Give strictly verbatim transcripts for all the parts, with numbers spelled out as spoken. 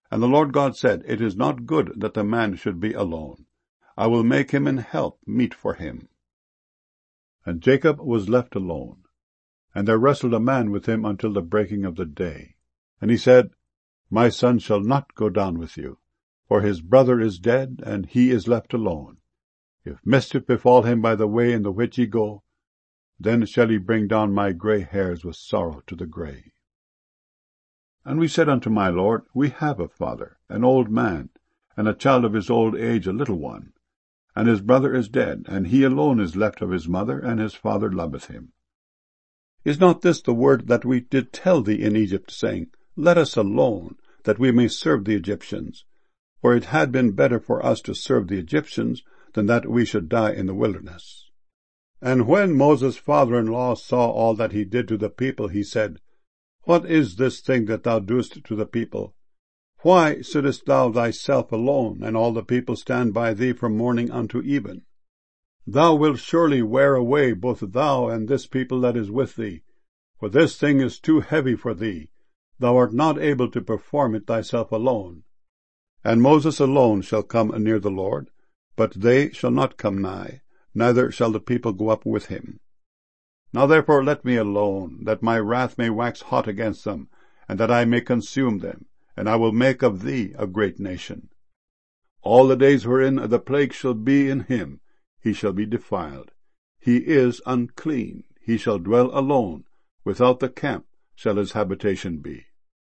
And the Lord God said, It is not good that the man should be alone. I will make him an help meet for him. And Jacob was left alone. And there wrestled a man with him until the breaking of the day. And he said, My son shall not go down with you, for his brother is dead, and he is left alone. If mischief befall him by the way in the which ye go, then shall he bring down my grey hairs with sorrow to the grave. And we said unto my lord, We have a father, an old man, and a child of his old age, a little one. And his brother is dead, and he alone is left of his mother, and his father loveth him. Is not this the word that we did tell thee in Egypt, saying, Let us alone, that we may serve the Egyptians? For it had been better for us to serve the Egyptians than that we should die in the wilderness. And when Moses' father-in-law saw all that he did to the people, he said, What is this thing that thou doest to the people? Why sittest thou thyself alone, and all the people stand by thee from morning unto even? Thou wilt surely wear away both thou and this people that is with thee, for this thing is too heavy for thee. Thou art not able to perform it thyself alone. And Moses alone shall come near the Lord, but they shall not come nigh, neither shall the people go up with him. Now therefore let me alone, that my wrath may wax hot against them, and that I may consume them, and I will make of thee a great nation. All the days wherein the plague shall be in him, he shall be defiled. He is unclean, he shall dwell alone, without the camp shall his habitation be.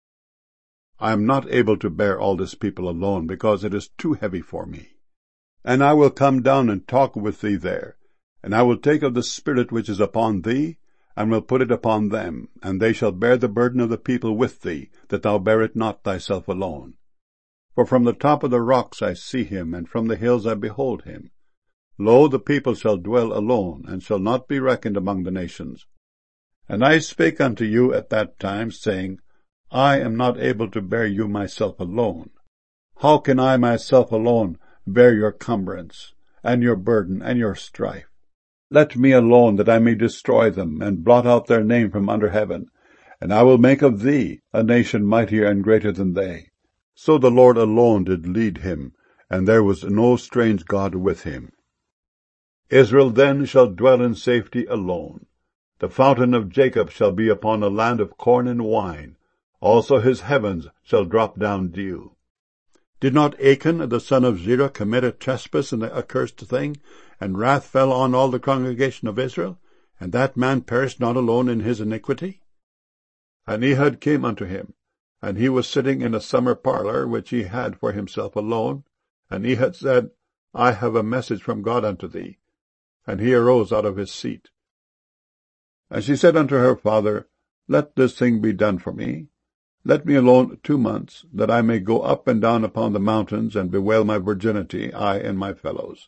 I am not able to bear all this people alone, because it is too heavy for me. And I will come down and talk with thee there, and I will take of the Spirit which is upon thee, and will put it upon them, and they shall bear the burden of the people with thee, that thou bear it not thyself alone. For from the top of the rocks I see him, and from the hills I behold him. Lo, the people shall dwell alone, and shall not be reckoned among the nations. And I spake unto you at that time, saying, I am not able to bear you myself alone. How can I myself alone bear your cumbrance, and your burden, and your strife? Let me alone, that I may destroy them, and blot out their name from under heaven, and I will make of thee a nation mightier and greater than they. So the Lord alone did lead him, and there was no strange god with him. Israel then shall dwell in safety alone. The fountain of Jacob shall be upon a land of corn and wine. Also his heavens shall drop down dew. Did not Achan the son of Zerah commit a trespass in the accursed thing, and wrath fell on all the congregation of Israel, and that man perished not alone in his iniquity? And Ehud came unto him, and he was sitting in a summer parlour which he had for himself alone. And Ehud said, I have a message from God unto thee. And he arose out of his seat. And she said unto her father, Let this thing be done for me. Let me alone two months, that I may go up and down upon the mountains, and bewail my virginity, I and my fellows.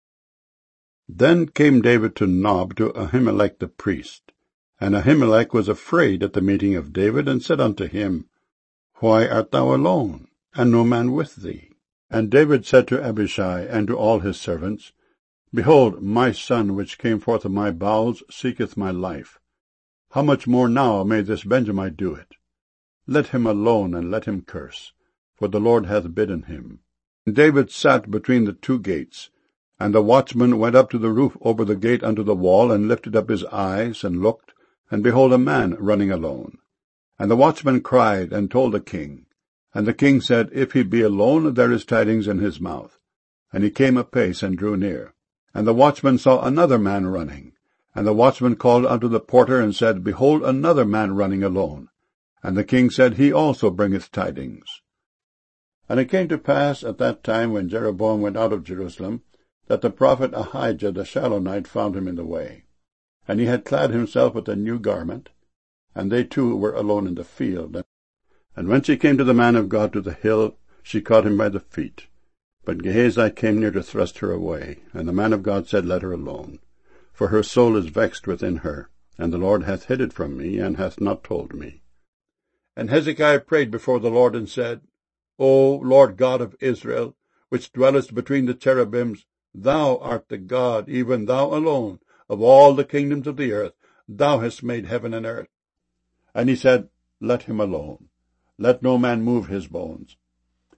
Then came David to Nob to Ahimelech the priest. And Ahimelech was afraid at the meeting of David, and said unto him, Why art thou alone, and no man with thee? And David said to Abishai and to all his servants, Behold, my son which came forth of my bowels seeketh my life. How much more now may this Benjamite do it? Let him alone, and let him curse, for the Lord hath bidden him. And David sat between the two gates, and the watchman went up to the roof over the gate unto the wall, and lifted up his eyes, and looked, and behold a man running alone. And the watchman cried, and told the king. And the king said, If he be alone, there is tidings in his mouth. And he came apace, and drew near. And the watchman saw another man running. And the watchman called unto the porter, and said, Behold another man running alone. And the king said, He also bringeth tidings. And it came to pass at that time, when Jeroboam went out of Jerusalem, that the prophet Ahijah the Shilonite found him in the way. And he had clad himself with a new garment, and they two were alone in the field. And when she came to the man of God to the hill, she caught him by the feet. But Gehazi came near to thrust her away, and the man of God said, Let her alone, for her soul is vexed within her, and the Lord hath hid it from me, and hath not told me. And Hezekiah prayed before the Lord, and said, O Lord God of Israel, which dwellest between the cherubims, thou art the God, even thou alone, of all the kingdoms of the earth. Thou hast made heaven and earth. And he said, Let him alone. Let no man move his bones.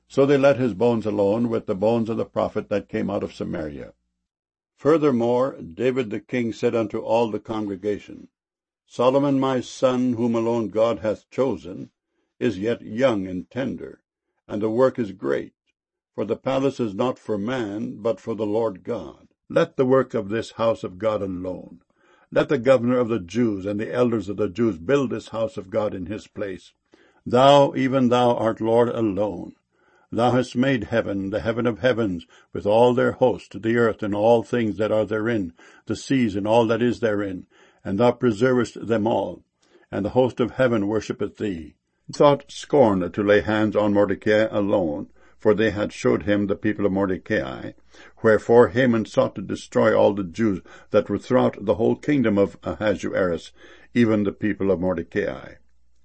So they let his bones alone with the bones of the prophet that came out of Samaria. Furthermore, David the king said unto all the congregation, Solomon my son, whom alone God hath chosen, is yet young and tender, and the work is great. For the palace is not for man, but for the Lord God. Let the work of this house of God alone. Let the governor of the Jews and the elders of the Jews build this house of God in his place. Thou, even thou, art Lord alone. Thou hast made heaven, the heaven of heavens, with all their host, the earth and all things that are therein, the seas and all that is therein, and thou preservest them all. And the host of heaven worshippeth thee. Thought scorned to lay hands on Mordecai alone, for they had showed him the people of Mordecai. Wherefore Haman sought to destroy all the Jews that were throughout the whole kingdom of Ahasuerus, even the people of Mordecai.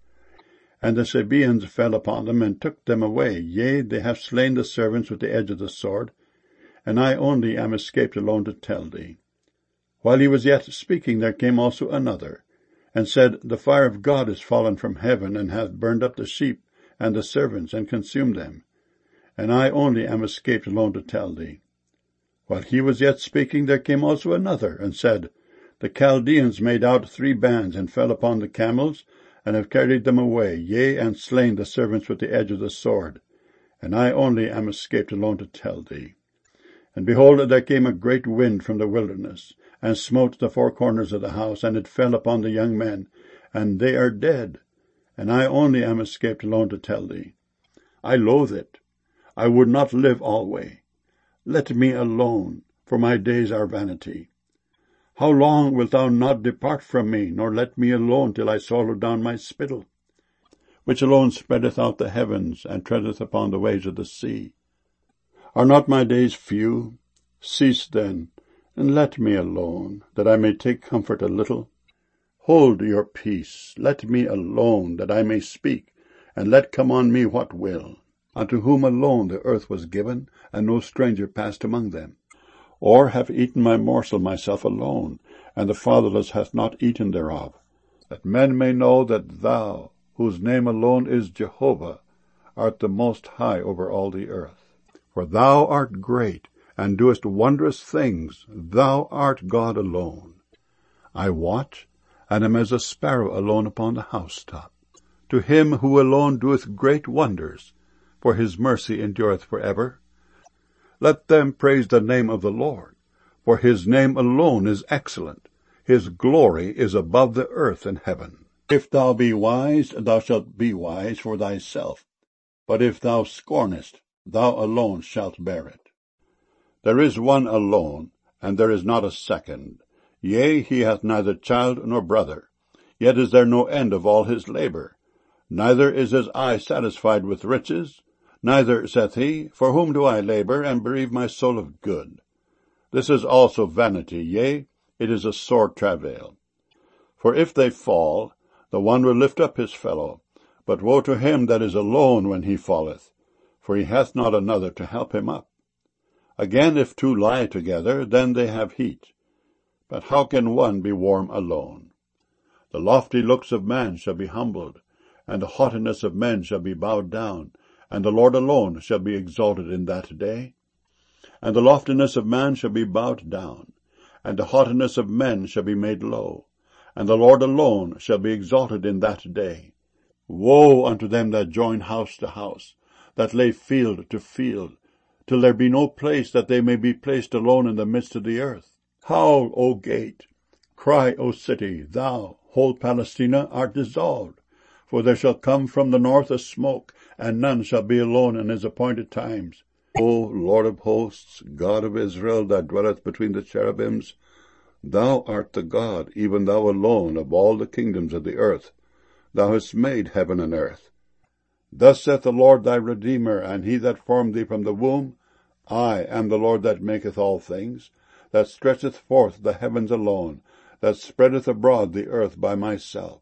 And the Sabaeans fell upon them, and took them away. Yea, they have slain the servants with the edge of the sword, and I only am escaped alone to tell thee. While he was yet speaking, there came also another, and said, The fire of God is fallen from heaven, and hath burned up the sheep and the servants, and consumed them. And I only am escaped alone to tell thee. While he was yet speaking, there came also another, and said, The Chaldeans made out three bands, and fell upon the camels, and have carried them away, yea, and slain the servants with the edge of the sword. And I only am escaped alone to tell thee. And behold, there came a great wind from the wilderness, and smote the four corners of the house, and it fell upon the young men, and they are dead. And I only am escaped alone to tell thee. I loathe it. I would not live alway. Let me alone, for my days are vanity. How long wilt thou not depart from me, nor let me alone till I swallow down my spittle, which alone spreadeth out the heavens, and treadeth upon the waves of the sea? Are not my days few? Cease then, and let me alone, that I may take comfort a little. Hold your peace, let me alone, that I may speak, and let come on me what will. Unto whom alone the earth was given, and no stranger passed among them. Or have eaten my morsel myself alone, and the fatherless hath not eaten thereof, that men may know that thou, whose name alone is Jehovah, art the most high over all the earth. For thou art great, and doest wondrous things, thou art God alone. I watch, and am as a sparrow alone upon the housetop. To him who alone doeth great wonders, for his mercy endureth for ever. Let them praise the name of the Lord, for his name alone is excellent. His glory is above the earth and heaven. If thou be wise, thou shalt be wise for thyself. But if thou scornest, thou alone shalt bear it. There is one alone, and there is not a second. Yea, he hath neither child nor brother. Yet is there no end of all his labor. Neither is his eye satisfied with riches. Neither, saith he, For whom do I labor, and bereave my soul of good? This is also vanity, yea, it is a sore travail. For if they fall, the one will lift up his fellow. But woe to him that is alone when he falleth, for he hath not another to help him up. Again, if two lie together, then they have heat. But how can one be warm alone? The lofty looks of man shall be humbled, and the haughtiness of men shall be bowed down, and the Lord alone shall be exalted in that day. And the loftiness of man shall be bowed down, and the haughtiness of men shall be made low, and the Lord alone shall be exalted in that day. Woe unto them that join house to house, that lay field to field, till there be no place that they may be placed alone in the midst of the earth. Howl, O gate! Cry, O city! Thou, whole Palestina, art dissolved. For there shall come from the north a smoke, and none shall be alone in his appointed times. O Lord of hosts, God of Israel, that dwelleth between the cherubims, thou art the God, even thou alone, of all the kingdoms of the earth. Thou hast made heaven and earth. Thus saith the Lord thy Redeemer, and he that formed thee from the womb, I am the Lord that maketh all things, that stretcheth forth the heavens alone, that spreadeth abroad the earth by myself.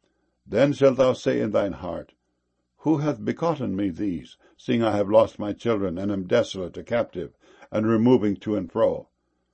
Then shalt thou say in thine heart, Who hath begotten me these, seeing I have lost my children, and am desolate, a captive, and removing to and fro?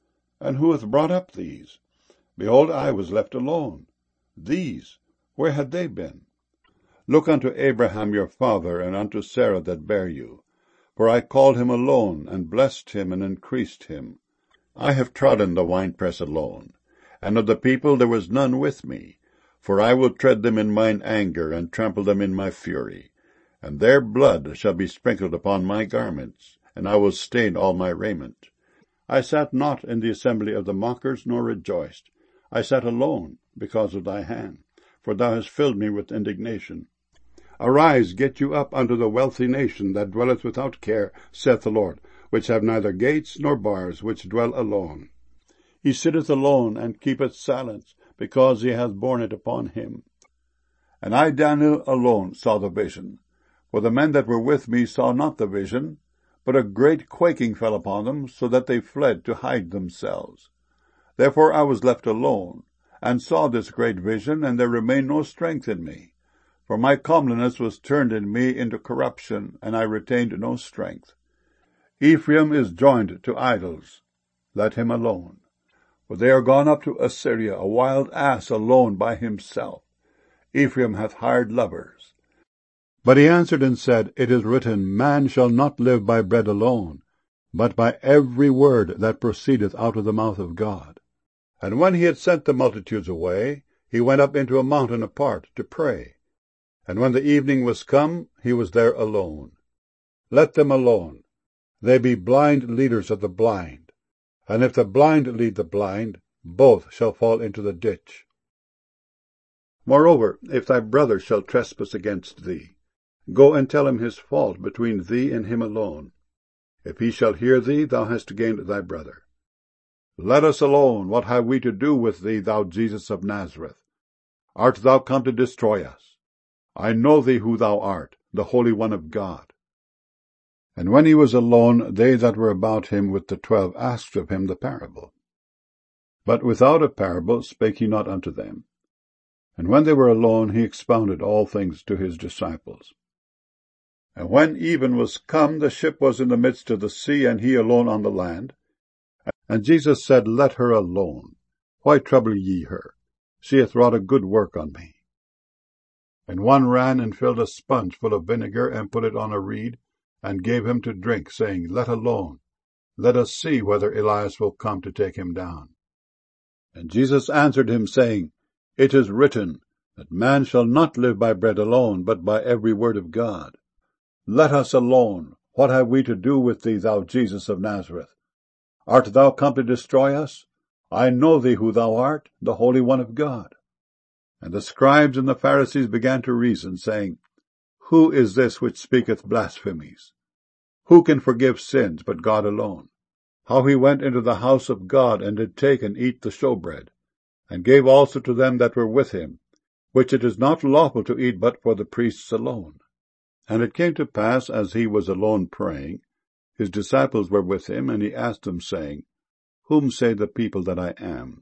And who hath brought up these? Behold, I was left alone. These, where had they been? Look unto Abraham your father, and unto Sarah that bare you. For I called him alone, and blessed him, and increased him. I have trodden the winepress alone, and of the people there was none with me. For I will tread them in mine anger, and trample them in my fury. And their blood shall be sprinkled upon my garments, and I will stain all my raiment. I sat not in the assembly of the mockers, nor rejoiced. I sat alone, because of thy hand, for thou hast filled me with indignation. Arise, get you up unto the wealthy nation that dwelleth without care, saith the Lord, which have neither gates nor bars, which dwell alone. He sitteth alone, and keepeth silence, because he hath borne it upon him. And I, Daniel, alone saw the vision. For the men that were with me saw not the vision, but a great quaking fell upon them, so that they fled to hide themselves. Therefore I was left alone, and saw this great vision, and there remained no strength in me. For my comeliness was turned in me into corruption, and I retained no strength. Ephraim is joined to idols. Let him alone. For they are gone up to Assyria, a wild ass alone by himself. Ephraim hath hired lovers. But he answered and said, It is written, Man shall not live by bread alone, but by every word that proceedeth out of the mouth of God. And when he had sent the multitudes away, he went up into a mountain apart to pray. And when the evening was come, he was there alone. Let them alone. They be blind leaders of the blind. And if the blind lead the blind, both shall fall into the ditch. Moreover, if thy brother shall trespass against thee, go and tell him his fault between thee and him alone. If he shall hear thee, thou hast gained thy brother. Let us alone. What have we to do with thee, thou Jesus of Nazareth? Art thou come to destroy us? I know thee who thou art, the Holy One of God. And when he was alone, they that were about him with the twelve asked of him the parable. But without a parable spake he not unto them. And when they were alone, he expounded all things to his disciples. And when even was come, the ship was in the midst of the sea, and he alone on the land. And Jesus said, Let her alone. Why trouble ye her? She hath wrought a good work on me. And one ran and filled a sponge full of vinegar, and put it on a reed, and gave him to drink, saying, Let alone. Let us see whether Elias will come to take him down. And Jesus answered him, saying, It is written, that man shall not live by bread alone, but by every word of God. Let us alone. What have we to do with thee, thou Jesus of Nazareth? Art thou come to destroy us? I know thee who thou art, the Holy One of God. And the scribes and the Pharisees began to reason, saying, Who is this which speaketh blasphemies? Who can forgive sins but God alone? How he went into the house of God, and did take and eat the showbread, and gave also to them that were with him, which it is not lawful to eat but for the priests alone. And it came to pass, as he was alone praying, his disciples were with him, and he asked them, saying, Whom say the people that I am?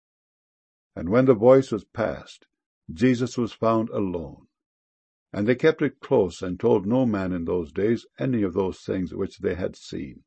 And when the voice was past, Jesus was found alone. And they kept it close, and told no man in those days any of those things which they had seen.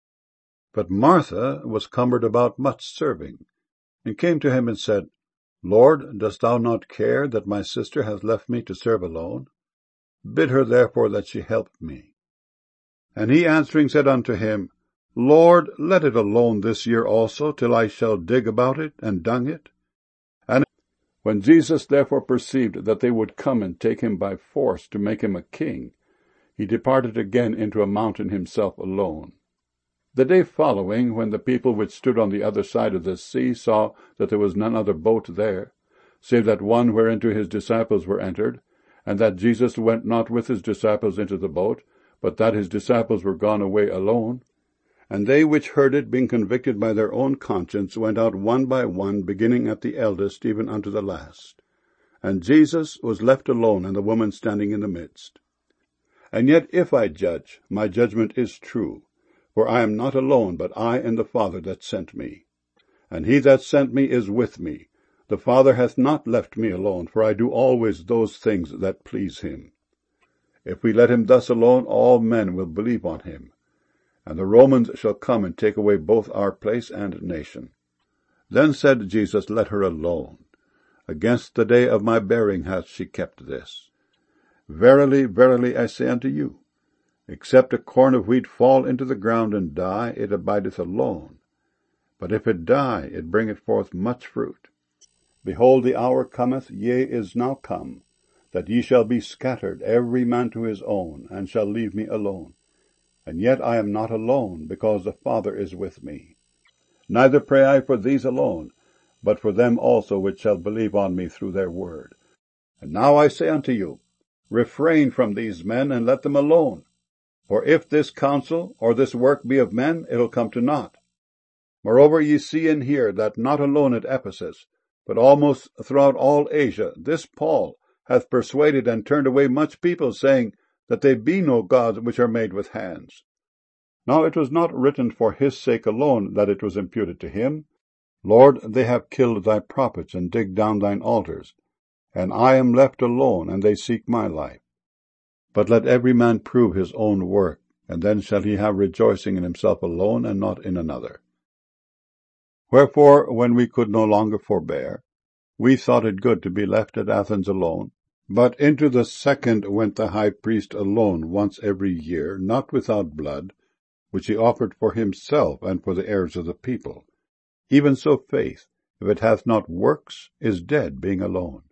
But Martha was cumbered about much serving, and came to him and said, Lord, dost thou not care that my sister hath left me to serve alone? Bid her therefore that she help me. And he answering said unto him, Lord, let it alone this year also, till I shall dig about it, and dung it. And when Jesus therefore perceived that they would come and take him by force to make him a king, he departed again into a mountain himself alone. The day following, when the people which stood on the other side of the sea saw that there was none other boat there, save that one whereinto his disciples were entered, and that Jesus went not with his disciples into the boat, but that his disciples were gone away alone, and they which heard it, being convicted by their own conscience, went out one by one, beginning at the eldest, even unto the last. And Jesus was left alone, and the woman standing in the midst. And yet if I judge, my judgment is true, for I am not alone, but I and the Father that sent me. And he that sent me is with me. The Father hath not left me alone, for I do always those things that please him. If we let him thus alone, all men will believe on him. And the Romans shall come and take away both our place and nation. Then said Jesus, Let her alone. Against the day of my bearing hath she kept this. Verily, verily, I say unto you, Except a corn of wheat fall into the ground and die, it abideth alone. But if it die, it bringeth forth much fruit. Behold, the hour cometh, yea, is now come, that ye shall be scattered, every man to his own, and shall leave me alone. And yet I am not alone, because the Father is with me. Neither pray I for these alone, but for them also which shall believe on me through their word. And now I say unto you, refrain from these men, and let them alone. For if this counsel or this work be of men, it will come to naught. Moreover, ye see and hear that not alone at Ephesus, but almost throughout all Asia, this Paul hath persuaded and turned away much people, saying that they be no gods which are made with hands. Now it was not written for his sake alone that it was imputed to him, Lord, they have killed thy prophets, and digged down thine altars, and I am left alone, and they seek my life. But let every man prove his own work, and then shall he have rejoicing in himself alone, and not in another. Wherefore, when we could no longer forbear, we thought it good to be left at Athens alone. But into the second went the high priest alone once every year, not without blood, which he offered for himself and for the heirs of the people. Even so faith, if it hath not works, is dead, being alone.